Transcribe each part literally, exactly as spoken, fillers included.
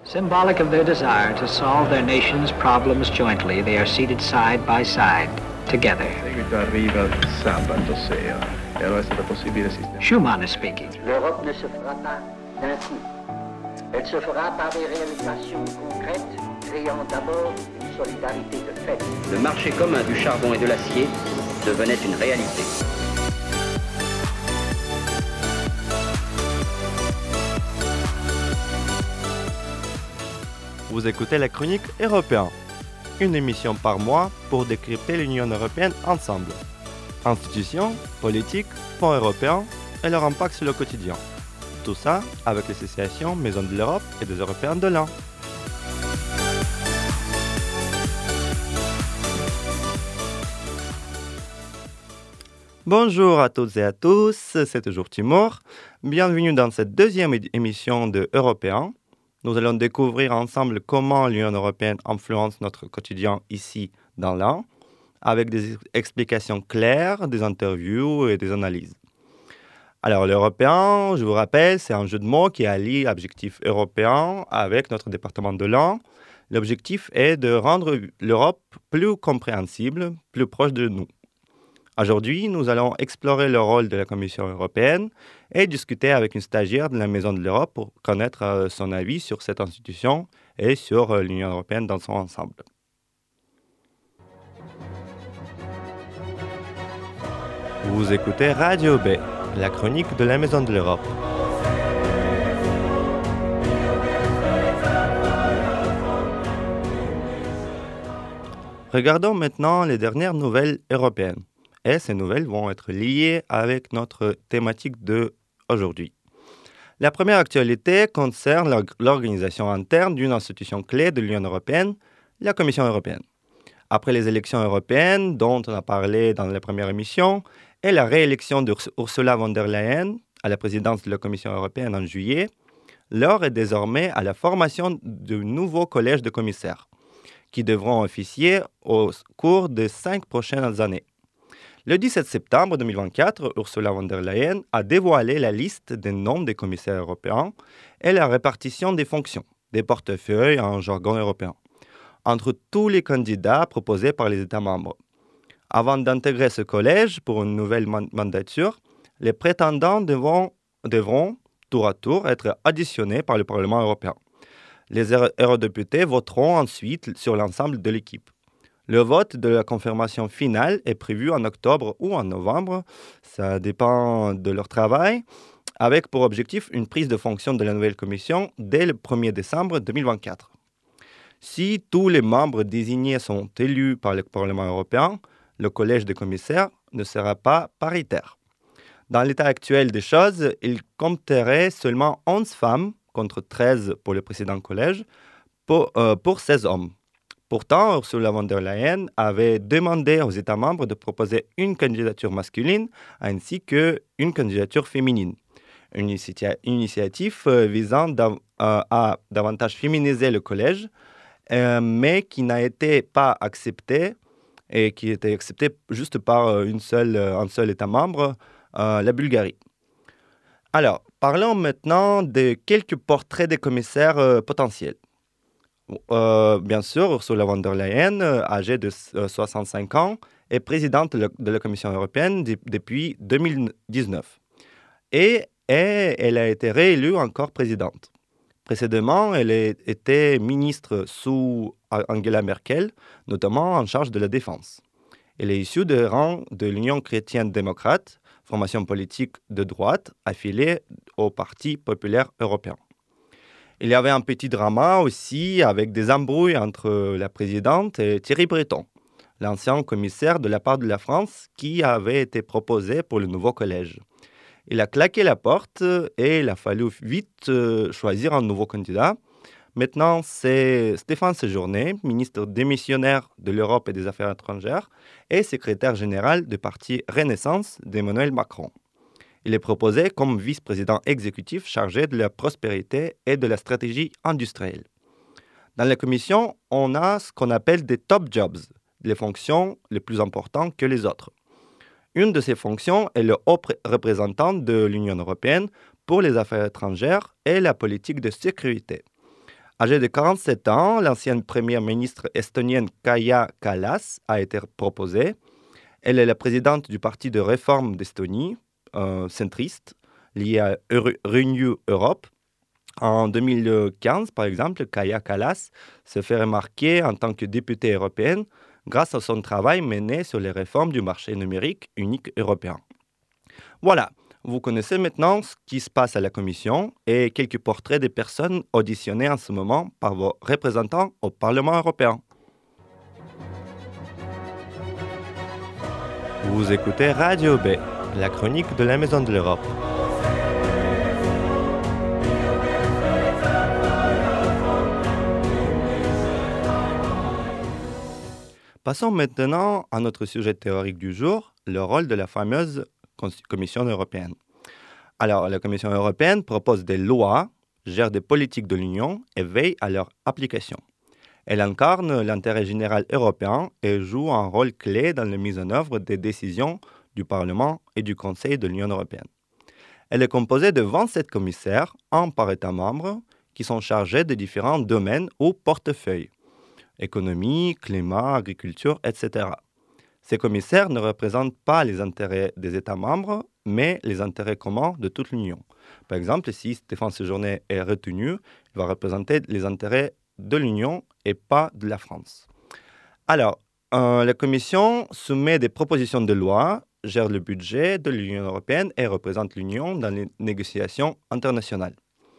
Symbolic of their desire to solve their nation's problems jointly, they are seated side by side, together. In seguito arriva il sabato sera e allora è stata possibile sistemare. Schuman is speaking. L'Europe ne se fera pas d'un coup. Elle se fera par des réalisations concrètes, créant d'abord une solidarité de fait. Le marché commun du charbon et de l'acier devenait une réalité. Vous écoutez la chronique Européen, une émission par mois pour décrypter l'Union européenne ensemble. Institutions, politiques, fonds européens et leur impact sur le quotidien. Tout ça avec l'association Maison de l'Europe et des Européens de l'An. Bonjour à toutes et à tous, c'est toujours Timur. Bienvenue dans cette deuxième émission de Européens. Nous allons découvrir ensemble comment l'Union européenne influence notre quotidien ici dans l'An, avec des explications claires, des interviews et des analyses. Alors, l'Européen, je vous rappelle, c'est un jeu de mots qui allie l'objectif européen avec notre département de l'An. L'objectif est de rendre l'Europe plus compréhensible, plus proche de nous. Aujourd'hui, nous allons explorer le rôle de la Commission européenne et discuter avec une stagiaire de la Maison de l'Europe pour connaître son avis sur cette institution et sur l'Union européenne dans son ensemble. Vous écoutez Radio B, la chronique de la Maison de l'Europe. Regardons maintenant les dernières nouvelles européennes. Et ces nouvelles vont être liées avec notre thématique d'aujourd'hui. La première actualité concerne l'organisation interne d'une institution clé de l'Union européenne, la Commission européenne. Après les élections européennes, dont on a parlé dans la première émission, et la réélection d'Ursula von der Leyen à la présidence de la Commission européenne en juillet, l'heure est désormais à la formation de nouveaux collèges de commissaires, qui devront officier au cours des cinq prochaines années. Le dix-sept septembre deux mille vingt-quatre, Ursula von der Leyen a dévoilé la liste des noms des commissaires européens et la répartition des fonctions, des portefeuilles en jargon européen, entre tous les candidats proposés par les États membres. Avant d'intégrer ce collège pour une nouvelle mandature, les prétendants devront, devront, tour à tour, être auditionnés par le Parlement européen. Les eurodéputés voteront ensuite sur l'ensemble de l'équipe. Le vote de la confirmation finale est prévu en octobre ou en novembre, ça dépend de leur travail, avec pour objectif une prise de fonction de la nouvelle commission dès le premier décembre deux mille vingt-quatre. Si tous les membres désignés sont élus par le Parlement européen, le collège des commissaires ne sera pas paritaire. Dans l'état actuel des choses, il compterait seulement onze femmes contre treize pour le précédent collège pour, euh, pour seize hommes. Pourtant, Ursula von der Leyen avait demandé aux États membres de proposer une candidature masculine ainsi qu'une candidature féminine. Une initiative visant à davantage féminiser le collège, mais qui n'a été pas acceptée et qui était acceptée juste par une seule, un seul État membre, la Bulgarie. Alors, parlons maintenant de quelques portraits des commissaires potentiels. Euh, bien sûr, Ursula von der Leyen, âgée de soixante-cinq ans, est présidente de la Commission européenne d- depuis deux mille dix-neuf. Et, et elle a été réélue encore présidente. Précédemment, elle était ministre sous Angela Merkel, notamment en charge de la défense. Elle est issue des rangs de l'Union chrétienne-démocrate, formation politique de droite affiliée au Parti populaire européen. Il y avait un petit drama aussi avec des embrouilles entre la présidente et Thierry Breton, l'ancien commissaire de la part de la France qui avait été proposé pour le nouveau collège. Il a claqué la porte et il a fallu vite choisir un nouveau candidat. Maintenant, c'est Stéphane Séjourné, ministre démissionnaire de l'Europe et des Affaires étrangères et secrétaire général du parti Renaissance d'Emmanuel Macron. Il est proposé comme vice-président exécutif chargé de la prospérité et de la stratégie industrielle. Dans la commission, on a ce qu'on appelle des top jobs, les fonctions les plus importantes que les autres. Une de ces fonctions est le haut représentant de l'Union européenne pour les affaires étrangères et la politique de sécurité. Âgée de quarante-sept ans, l'ancienne première ministre estonienne Kaja Kallas a été proposée. Elle est la présidente du parti de réforme d'Estonie, euh, centriste, lié à Euro- Renew Europe. En deux mille quinze, par exemple, Kaja Kallas se fait remarquer en tant que députée européenne grâce à son travail mené sur les réformes du marché numérique unique européen. Voilà, vous connaissez maintenant ce qui se passe à la Commission et quelques portraits des personnes auditionnées en ce moment par vos représentants au Parlement européen. Vous écoutez Radio B, la chronique de la Maison de l'Europe. Passons maintenant à notre sujet théorique du jour, le rôle de la fameuse Commission européenne. Alors, la Commission européenne propose des lois, gère des politiques de l'Union et veille à leur application. Elle incarne l'intérêt général européen et joue un rôle clé dans la mise en œuvre des décisions du Parlement et du Conseil de l'Union européenne. Elle est composée de vingt-sept commissaires, un par État membre, qui sont chargés de différents domaines ou portefeuilles. Économie, climat, agriculture, et cetera. Ces commissaires ne représentent pas les intérêts des États membres, mais les intérêts communs de toute l'Union. Par exemple, si Stéphane Séjourné est retenu, il va représenter les intérêts de l'Union et pas de la France. Alors, euh, la Commission soumet des propositions de loi, gère le budget de l'Union européenne et représente l'Union dans les négociations internationales.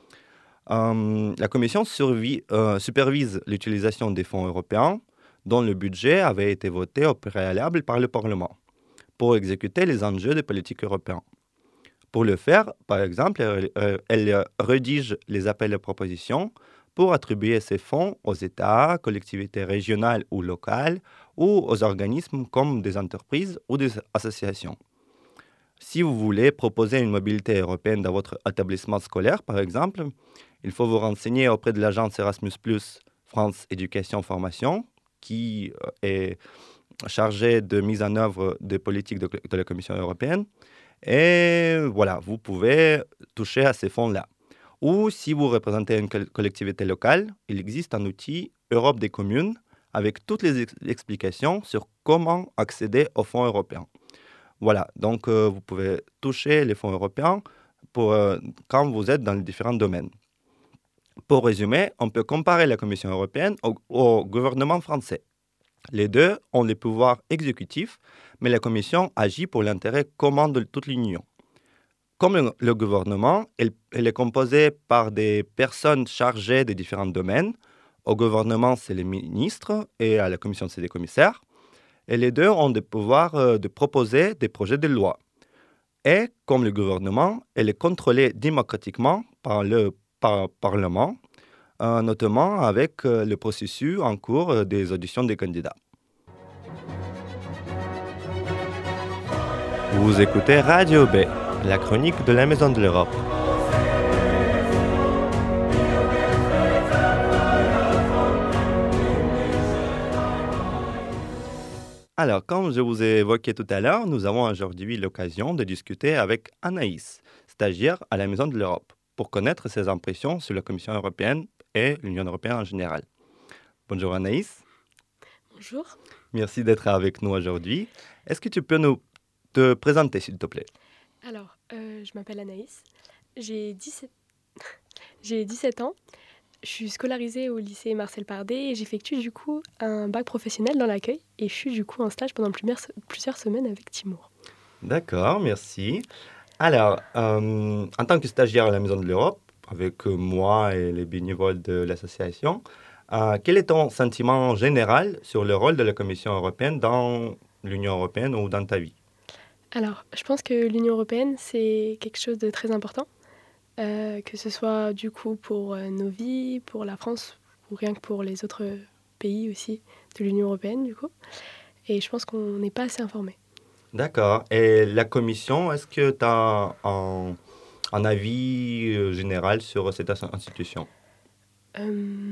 Euh, la Commission survie, euh, supervise l'utilisation des fonds européens dont le budget avait été voté au préalable par le Parlement pour exécuter les enjeux des politiques européennes. Pour le faire, par exemple, elle, elle rédige les appels à propositions pour attribuer ces fonds aux États, collectivités régionales ou locales ou aux organismes comme des entreprises ou des associations. Si vous voulez proposer une mobilité européenne dans votre établissement scolaire, par exemple, il faut vous renseigner auprès de l'agence Erasmus plus, France Éducation Formation, qui est chargée de mise en œuvre des politiques de, de la Commission européenne. Et voilà, vous pouvez toucher à ces fonds-là. Ou si vous représentez une collectivité locale, il existe un outil Europe des communes avec toutes les ex- explications sur comment accéder aux fonds européens. Voilà, donc euh, vous pouvez toucher les fonds européens pour, euh, quand vous êtes dans les différents domaines. Pour résumer, on peut comparer la Commission européenne au, au gouvernement français. Les deux ont les pouvoirs exécutifs, mais la Commission agit pour l'intérêt commun de toute l'Union. Comme le, le gouvernement, elle, elle est composée par des personnes chargées des différents domaines. Au gouvernement, c'est les ministres et à la Commission, c'est les commissaires. Et les deux ont le pouvoir euh, de proposer des projets de loi. Et comme le gouvernement, elle est contrôlée démocratiquement par le par, Parlement, euh, notamment avec euh, le processus en cours euh, des auditions des candidats. Vous écoutez Radio B, la chronique de la Maison de l'Europe. Alors, comme je vous ai évoqué tout à l'heure, nous avons aujourd'hui l'occasion de discuter avec Anaïs, stagiaire à la Maison de l'Europe, pour connaître ses impressions sur la Commission européenne et l'Union européenne en général. Bonjour Anaïs. Bonjour. Merci d'être avec nous aujourd'hui. Est-ce que tu peux nous te présenter, s'il te plaît? Alors, euh, je m'appelle Anaïs, j'ai dix-sept... j'ai dix-sept ans, je suis scolarisée au lycée Marcel Pardet et j'effectue du coup un bac professionnel dans l'accueil et je suis du coup en stage pendant plusieurs semaines avec Timur. D'accord, merci. Alors, euh, en tant que stagiaire à la Maison de l'Europe, avec moi et les bénévoles de l'association, euh, quel est ton sentiment général sur le rôle de la Commission européenne dans l'Union européenne ou dans ta vie? Alors, je pense que l'Union européenne, c'est quelque chose de très important, euh, que ce soit du coup pour euh, nos vies, pour la France, ou rien que pour les autres pays aussi de l'Union européenne, du coup. Et je pense qu'on n'est pas assez informé. D'accord. Et la Commission, est-ce que tu as un, un avis général sur cette institution? euh...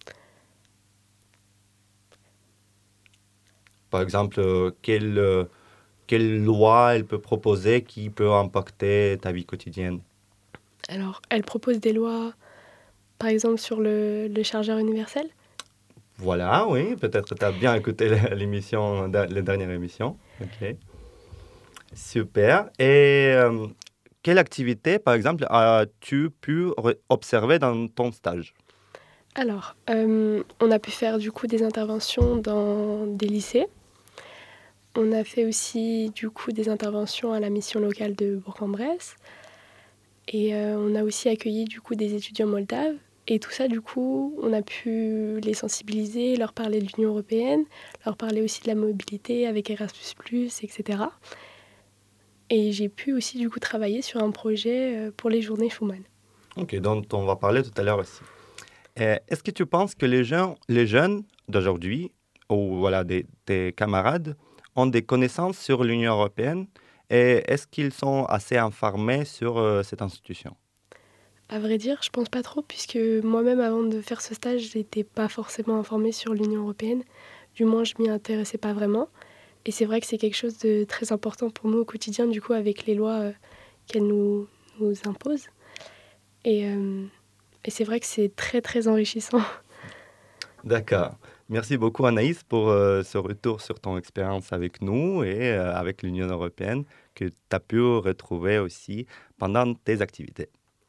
Par exemple, quelle, quelle loi elle peut proposer qui peut impacter ta vie quotidienne? Alors, elle propose des lois par exemple sur le, le chargeur universel. Voilà, oui, peut-être tu as bien écouté l'émission, la dernière émission. Ok. Super. Et euh, quelle activité, par exemple, as-tu pu re- observer dans ton stage? Alors, euh, on a pu faire du coup des interventions dans des lycées. On a fait aussi du coup des interventions à la mission locale de Bourg-en-Bresse. Et euh, on a aussi accueilli du coup des étudiants moldaves. Et tout ça, du coup, on a pu les sensibiliser, leur parler de l'Union européenne, leur parler aussi de la mobilité avec Erasmus plus, et cetera. Et j'ai pu aussi du coup travailler sur un projet euh, pour les journées Schuman. Ok, dont on va parler tout à l'heure aussi. Et est-ce que tu penses que les jeunes, les jeunes d'aujourd'hui, ou voilà, des, des camarades, ont des connaissances sur l'Union européenne et est-ce qu'ils sont assez informés sur euh, cette institution? À vrai dire, je pense pas trop, puisque moi-même, avant de faire ce stage, j'étais pas forcément informée sur l'Union européenne. Du moins, je m'y intéressais pas vraiment. Et c'est vrai que c'est quelque chose de très important pour nous au quotidien, du coup, avec les lois euh, qu'elle nous, nous impose. Et, euh, et c'est vrai que c'est très, très enrichissant. D'accord. Merci beaucoup Anaïs pour euh, ce retour sur ton expérience avec nous et euh, avec l'Union européenne que tu as pu retrouver aussi pendant tes activités.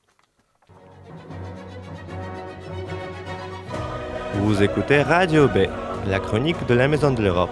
Vous écoutez Radio B, la chronique de la Maison de l'Europe.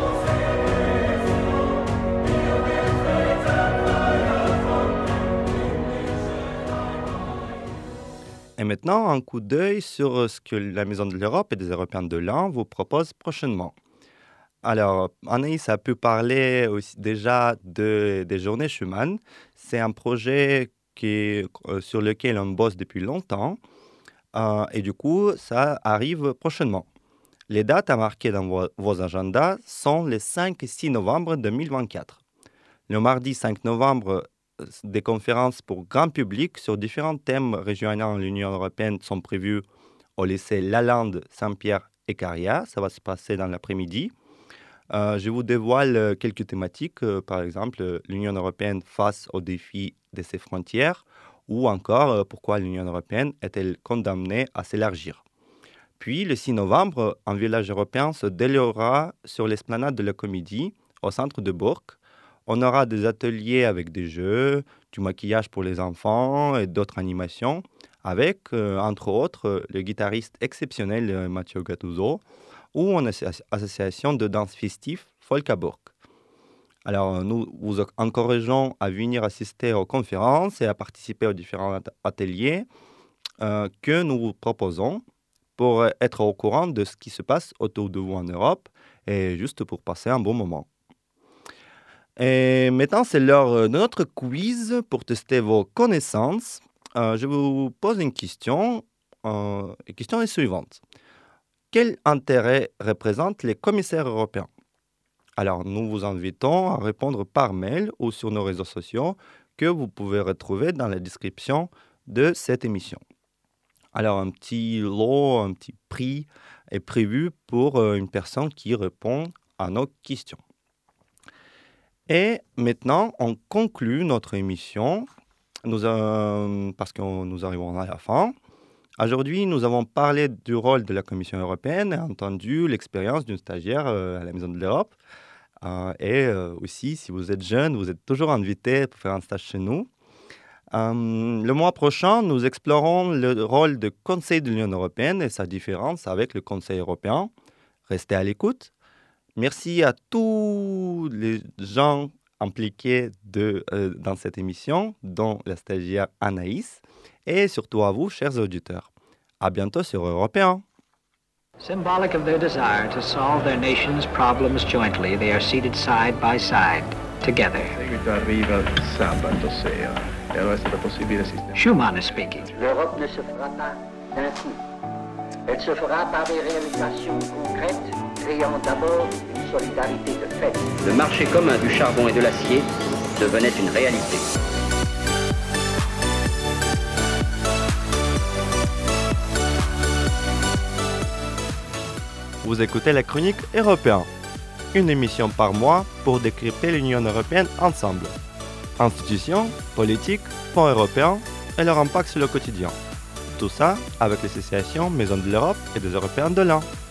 Et maintenant, un coup d'œil sur ce que la Maison de l'Europe et des Européens de l'An vous propose prochainement. Alors, Anaïs a pu parler aussi déjà de, des Journées Schuman. C'est un projet qui, euh, sur lequel on bosse depuis longtemps. Euh, et du coup, ça arrive prochainement. Les dates à marquer dans vos, vos agendas sont les cinq et six novembre deux mille vingt-quatre. Le mardi cinq novembre, des conférences pour grand public sur différents thèmes régionaux de l'Union européenne sont prévues au lycée Lalande, Saint-Pierre et Caria. Ça va se passer dans l'après-midi. Euh, je vous dévoile quelques thématiques, euh, par exemple l'Union européenne face aux défis de ses frontières ou encore euh, pourquoi l'Union européenne est-elle condamnée à s'élargir. Puis le six novembre, un village européen se déroulera sur l'esplanade de la Comédie au centre de Bourg. On aura des ateliers avec des jeux, du maquillage pour les enfants et d'autres animations, avec, euh, entre autres, le guitariste exceptionnel euh, Matteo Gattuso ou une associ- association de danse festive Folkaburg. Alors, nous vous encourageons à venir assister aux conférences et à participer aux différents at- ateliers euh, que nous vous proposons pour être au courant de ce qui se passe autour de vous en Europe et juste pour passer un bon moment. Et maintenant, c'est l'heure de notre quiz pour tester vos connaissances. Euh, je vous pose une question. Euh, la question est suivante. Quel intérêt représentent les commissaires européens? Alors, nous vous invitons à répondre par mail ou sur nos réseaux sociaux que vous pouvez retrouver dans la description de cette émission. Alors, un petit lot, un petit prix est prévu pour euh, une personne qui répond à nos questions. Et maintenant, on conclut notre émission nous, euh, parce que nous arrivons à la fin. Aujourd'hui, nous avons parlé du rôle de la Commission européenne et entendu l'expérience d'une stagiaire euh, à la Maison de l'Europe. Euh, et euh, aussi, si vous êtes jeune, vous êtes toujours invité pour faire un stage chez nous. Euh, le mois prochain, nous explorons le rôle du Conseil de l'Union européenne et sa différence avec le Conseil européen. Restez à l'écoute. Merci à tous les gens impliqués de, euh, dans cette émission, dont la stagiaire Anaïs, et surtout à vous, chers auditeurs. À bientôt sur Européen. Symbolic of their desire to solve their nation's problems jointly, they are seated side by side, together. In seguito arriva sabato sera e allora è stata possibile sistemare. Schuman is speaking. L'Europe ne se fera pas d'un coup. Elle se fera par des réalisations concrètes, créant d'abord une solidarité de fait. Le marché commun du charbon et de l'acier devenait une réalité. Vous écoutez la chronique Européen, une émission par mois pour décrypter l'Union européenne ensemble. Institutions, politiques, fonds européens et leur impact sur le quotidien. Tout ça avec l'association Maison de l'Europe et des Européens de l'An.